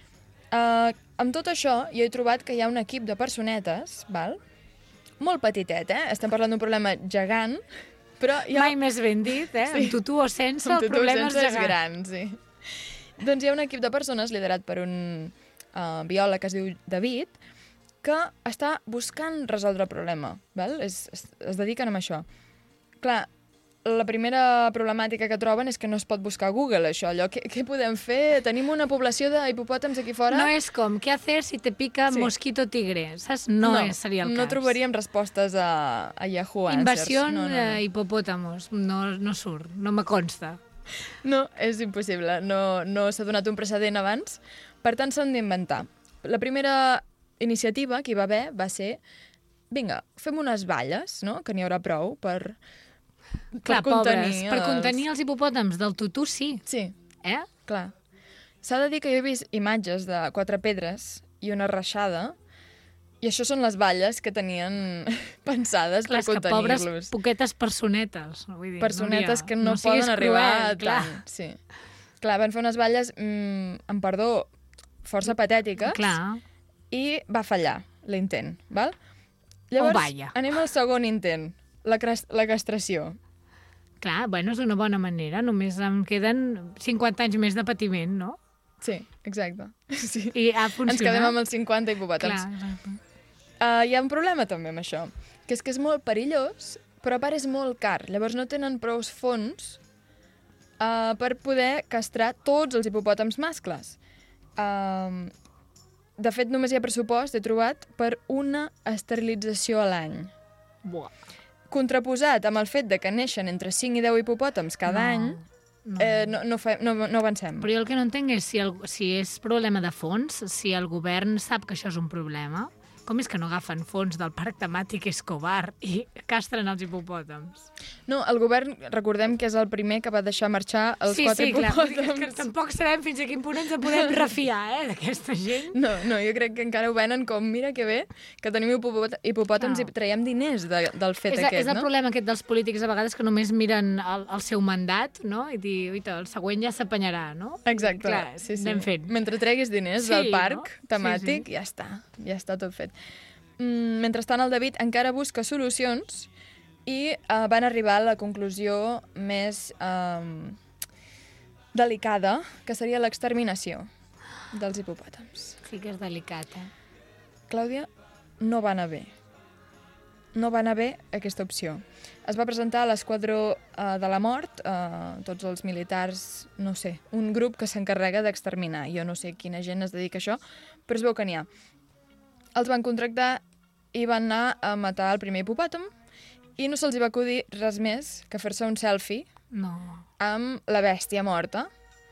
Uh, amb tot això, jo he trobat que hi ha un equip de personetes, val? Molt petitet, eh? Estem parlant d'un problema gegant, però hi ha... Mai més ben dit, eh? Sí. Amb tutú o sense, Amb el tutú o problema sense és gegant. gran, sí. Doncs hi ha un equip de persones liderat per un uh, biòleg que es diu David, que està buscant resoldre el problema. Val? Es, es, es dediquen a això. Clar, la primera problemàtica que troben és que no es pot buscar a Google, això. Allò, què, què podem fer? Tenim una població d'hipopòtams aquí fora? No és com, què hacer si te pica Sí. mosquito tigre? Saps? No, no és, seria el no cas. trobaríem respostes a, a Yahoo Answers. Invasió no, no, no. eh, hipopòtamos. No, no surt, no me consta. No, és impossible. No, no s'ha donat un precedent abans. Per tant, s'han d'inventar. La primera iniciativa que hi va haver va ser vinga, fem unes valles, no?, que n'hi haurà prou per, Clar, per contenir... pobres, per contenir els hipopòtams del tutú, sí. Sí. Eh? Clar. S'ha de dir que jo he vist imatges de quatre pedres i una reixada, i això són les valles que tenien pensades Clar, per contenir-los. Pobres poquetes personetes. Vull dir, Personetes Núria, que no, no poden siguis arribar cruel, a clar. tant. Sí. Clar, van fer unes valles, mm, amb perdó, força patètiques. Clar. I va fallar l'intent, val? Llavors, Oh, vaya. anem al segon intent, la, cres- la castració. Clar, bueno, és una bona manera. Només em queden cinquanta anys més de patiment, no? Sí, exacte. Sí. I ha funcionat. Ens quedem amb els cinquanta hipopòtams. Clar, exacte. Uh, hi ha un problema també amb això, que és que és molt perillós, però a part és molt car. Llavors no tenen prou fons uh, per poder castrar tots els hipopòtams mascles. Uh, de fet, només hi ha pressupost, he trobat, per una esterilització a l'any. Buah. Contraposat amb el fet de que neixen entre cinc i deu hipopòtams cada No, any, no. Eh, no, no, fa, no, no avancem. Però jo el que no entenc és si, el, si és problema de fons, si el govern sap que això és un problema. Com és que no agafen fons del Parc Temàtic Escobar i castren els hipopòtams? No, el govern, recordem que és el primer que va deixar marxar els sí, quatre sí, clar. hipopòtams. Que tampoc sabem fins a quin punt ens en podem refiar, eh, d'aquesta gent. No, no, jo crec que encara ho venen com, mira que bé, que tenim hipopòt hipopòtams Clar. i traiem diners de, del fet És, aquest, és el no? problema aquest dels polítics a vegades que només miren el, el seu mandat, no? I dir, oita, el següent ja s'apanyarà, no? Exacte, Clar, sí, sí. anem fent. Mentre treguis diners Sí, del parc no? temàtic, Sí, sí. ja està, ja està tot fet. Mm, mentrestant, el David encara busca solucions i uh, van arribar a la conclusió més um, delicada, que seria l'exterminació dels hipopòtams. Sí que és delicat, eh? Clàudia, no va anar bé. No va anar bé aquesta opció. Es va presentar a l'Esquadró uh, de la Mort, uh, tots els militars, no sé, un grup que s'encarrega d'exterminar. Jo no sé quina gent es dedica a això, però es veu que n'hi ha. Els van contractar i van anar a matar el primer hipopòtam i no se'ls va acudir res més que fer-se un selfie No. amb la bèstia morta.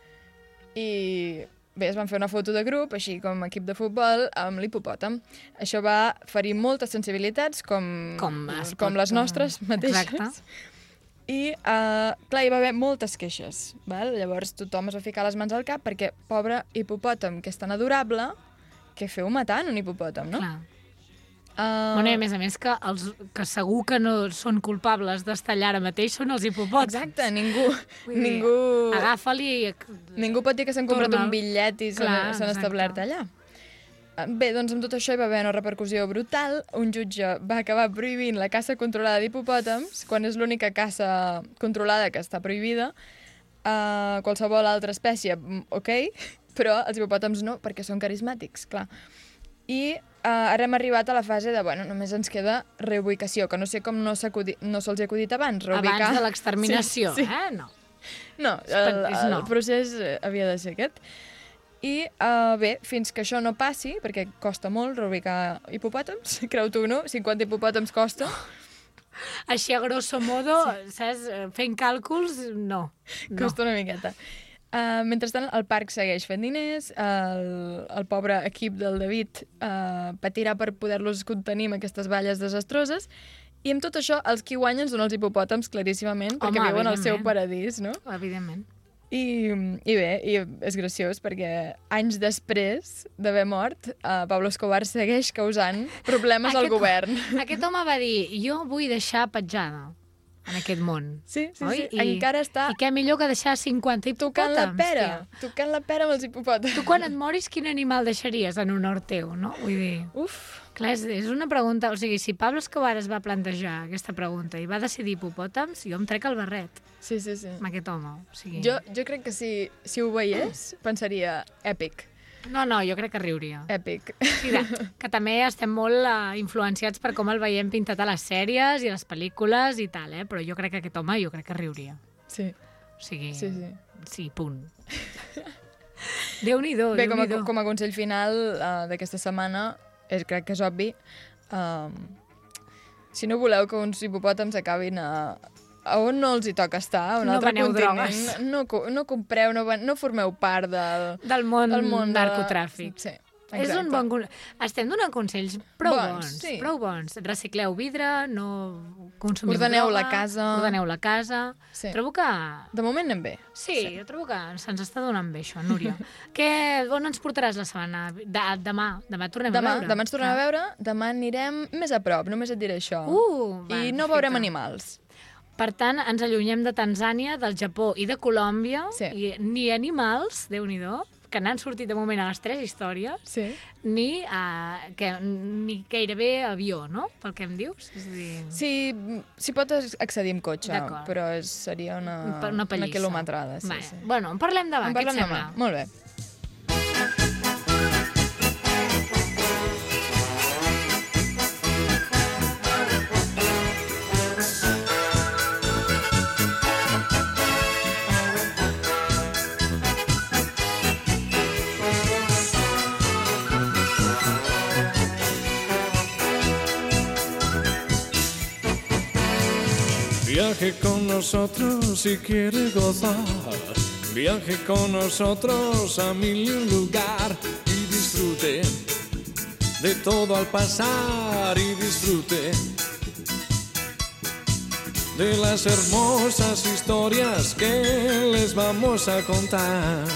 I bé, es van fer una foto de grup, així com equip de futbol, amb l'hipopòtam. Això va ferir moltes sensibilitats, com, Com es com pot, les nostres mateixes. exacte. I, uh, clar, hi va haver moltes queixes. Val? Llavors tothom es va ficar les mans al cap perquè, pobre hipopòtam, que és tan adorable, què feu matant un hipopòtam, no? Clar. Uh... Bueno, i a més a més que, els, que segur que no són culpables d'estar allà ara mateix són els hipopòtams. Exacte, ningú... Vull dir, ningú... Agafa-li... Ningú pot dir que s'han comprat Torna'l. un bitllet i s'han Clar, s'han exacte. establert allà. Uh, Bé, doncs amb tot això hi va haver una repercussió brutal. Un jutge va acabar prohibint la caça controlada d'hipopòtams, quan és l'única caça controlada que està prohibida. Uh, qualsevol altra espècie, mm, ok, però els hipopòtams no, perquè són carismàtics, clar. I uh, ara hem arribat a la fase de, bueno, només ens queda reubicació, que no sé com no, no se'ls ha acudit abans, reubicar... Abans de l'exterminació, sí, sí. eh? No. No, el, el no. procés eh, havia de ser aquest. I uh, bé, fins que això no passi, perquè costa molt reubicar hipopòtams, creu-t'ho o no, cinquanta hipopòtams costa. Així a grosso modo, sí. Saps, fent càlculs, no. Costa no. una miqueta. Uh, mentrestant, el parc segueix fent diners, el, el pobre equip del David uh, patirà per poder-los contenir amb aquestes valles desastroses, i amb tot això, els qui guanyen són els hipopòtams, claríssimament, perquè Home, viuen al seu evidentment. paradís, no? Evidentment. I, I bé, i és graciós, perquè anys després d'haver mort, uh, Pablo Escobar segueix causant problemes aquest, al govern. Aquest home va dir, jo vull deixar petjada en aquest món. Sí, sí, Oi? sí. I, encara està... I què millor que deixar cinquanta hipopòtams, Tocant la pera, tia. tocant la pera amb els hipopòtams. Tu quan et moris, quin animal deixaries en honor teu, no? Vull dir... Uf! Clar, és, és una pregunta... O sigui, si Pablo Escobar es va plantejar aquesta pregunta i va decidir hipopòtams, jo em trec el barret. Sí, sí, sí. Amb aquest home. O sigui... Jo, jo crec que si, si ho veiés, pensaria èpic. No, no, jo crec que riuria. Èpic. Sí, que, que també estem molt uh, influenciats per com el veiem pintat a les sèries i a les pel·lícules i tal, eh? Però jo crec que aquest home, jo crec que riuria. Sí. O sigui... Sí, sí. Sí, punt. Déu-n'hi-do, Bé, com a, Déu-n'hi-do. com a consell final uh, d'aquesta setmana, és, crec que és obvi, um, si no voleu que uns hipopòtams acabin a, a on no els hi toca estar, a un No altre veneu continent, drogues. no, no, no compreu, no, no formeu part del, Del món, del món de- narcotràfic. Sí, és un bon... Estem donant consells prou bons, Bons, sí. prou bons. Recicleu vidre, no consumiu Ordeneu droga, la casa. Ordeneu la casa. Sí. Trobo que... De moment anem bé. Sí, sí, jo trobo que se'ns està donant bé això, Núria. Què, on ens portaràs la setmana? De, demà, demà tornem Demà, a veure. demà ens tornem a veure, demà anirem més a prop, només et diré això. Uh, va, I no perfecte. veurem animals. Per tant, ens allunyem de Tanzània, del Japó i de Colòmbia, Sí. i ni animals, Déu-n'hi-do, que n'han sortit de moment a les tres històries, sí. ni, uh, que, ni gairebé avió, no?, pel que em dius. És a dir... Sí, s'hi pot accedir amb cotxe, D'acord. però és, seria una, Per una pallissa. una quilometrada. Sí, Vale. sí. Bueno, en parlem demà, En què et parlem sembla? demà. Molt bé. Viaje con nosotros si quiere gozar. Viaje con nosotros a mil y un lugar y disfrute de todo al pasar y disfrute de las hermosas historias que les vamos a contar.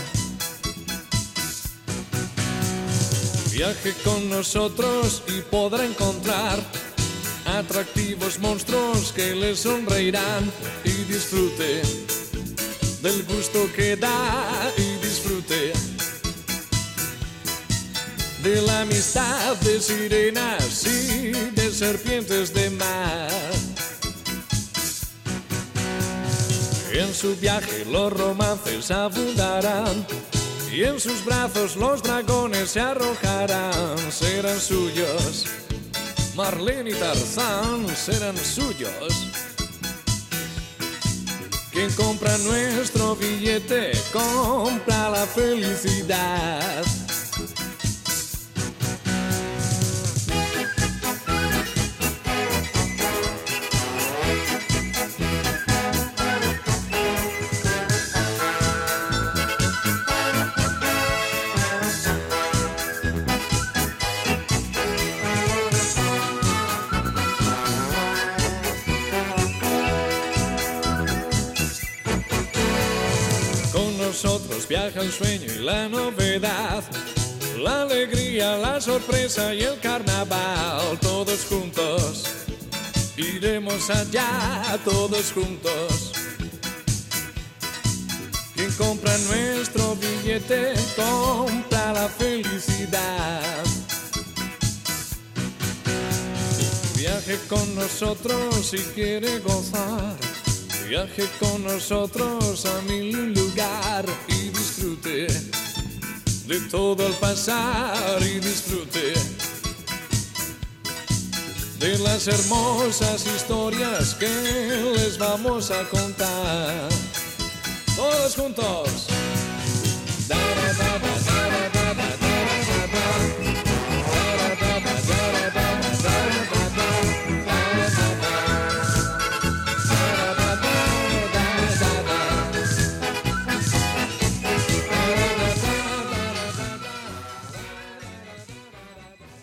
Viaje con nosotros y podrá encontrar atractivos monstruos que le sonreirán y disfrute del gusto que da y disfrute de la amistad de sirenas y de serpientes de mar. En su viaje los romances abundarán y en sus brazos los dragones se arrojarán, serán suyos. Marlene y Tarzán serán suyos. Quien compra nuestro billete compra la felicidad. Nosotros viaja el sueño y la novedad, la alegría, la sorpresa y el carnaval. Todos juntos iremos allá, todos juntos. Quien compra nuestro billete compra la felicidad. Viaje con nosotros si quiere gozar. Viaje con nosotros a mil lugar y disfrute de todo al pasar y disfrute de las hermosas historias que les vamos a contar. Todos juntos. Da, da, da, da, da, da, da, da.